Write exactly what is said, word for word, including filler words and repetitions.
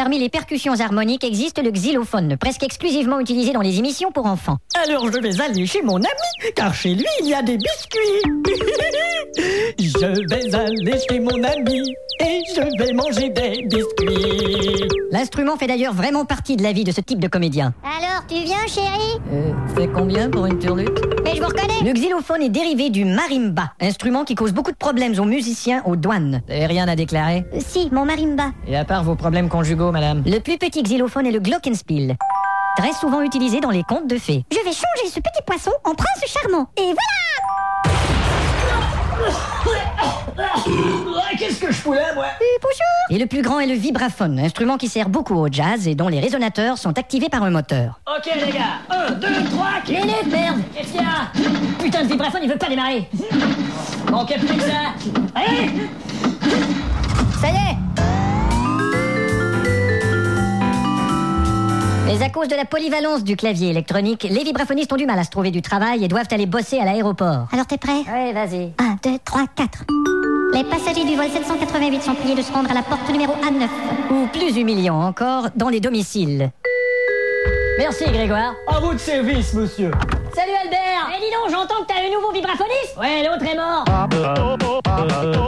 Parmi les percussions harmoniques existe le xylophone, presque exclusivement utilisé dans les émissions pour enfants. Alors je vais aller chez mon ami, car chez lui il y a des biscuits. Je vais aller chez mon ami et je vais manger des biscuits. L'instrument fait d'ailleurs vraiment partie de la vie de ce type de comédien. Alors, tu viens, chérie? Euh, c'est combien pour une turlute? Mais je vous reconnais. Le xylophone est dérivé du marimba, instrument qui cause beaucoup de problèmes aux musiciens aux douanes. Vous avez rien à déclarer? Euh, si, mon marimba. Et à part vos problèmes conjugaux, madame? Le plus petit xylophone est le glockenspiel, très souvent utilisé dans les contes de fées. Je vais changer ce petit poisson en prince charmant. Et voilà! Qu'est-ce que je fous là, moi? Euh, bonjour. Et le plus grand est le vibraphone, instrument qui sert beaucoup au jazz et dont les résonateurs sont activés par un moteur. Ok les gars, un, deux, trois, qui... Minute, merde! Qu'est-ce qu'il y a? Putain de vibraphone, il veut pas démarrer! Manquait plus que ça. Allez! Ça y est! Mais à cause de la polyvalence du clavier électronique, les vibraphonistes ont du mal à se trouver du travail et doivent aller bosser à l'aéroport. Alors, t'es prêt? Ouais, vas-y. un, deux, trois, quatre. Les passagers du vol sept cent quatre-vingt-huit sont priés de se rendre à la porte numéro A neuf. Ou plus humiliant encore, dans les domiciles. Merci Grégoire. À vous de service, monsieur. Salut Albert. Eh dis donc, j'entends que t'as un nouveau vibraphoniste. Ouais, l'autre est mort.